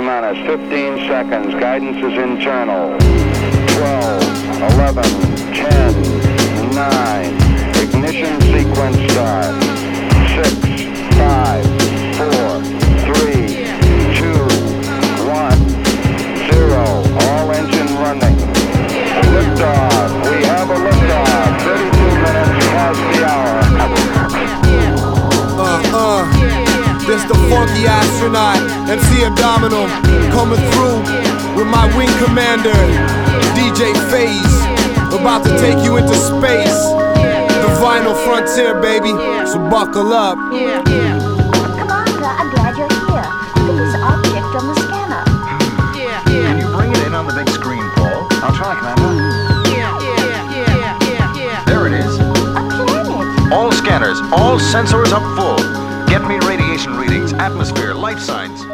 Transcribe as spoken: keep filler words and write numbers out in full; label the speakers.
Speaker 1: minus fifteen seconds. Guidance is internal. twelve, eleven, ten, nine. Ignition sequence start. six, five, four, three, two, one, zero. All engine running. Liftoff. We have a liftoff. thirty-two minutes past the hour.
Speaker 2: Uh, uh. This the funky astronaut, M C Abdominal, coming through with my wing commander, D J Phase. About to take you into space, the vinyl frontier, baby. So buckle up.
Speaker 3: Commander, I'm glad you're here. Look at this object on the scanner.
Speaker 4: Can you bring it in on the big screen, Paul? I'll try, Commander. There it is.
Speaker 3: A planet.
Speaker 4: All scanners, all sensors up full. Get me radiation readings, atmosphere, life signs.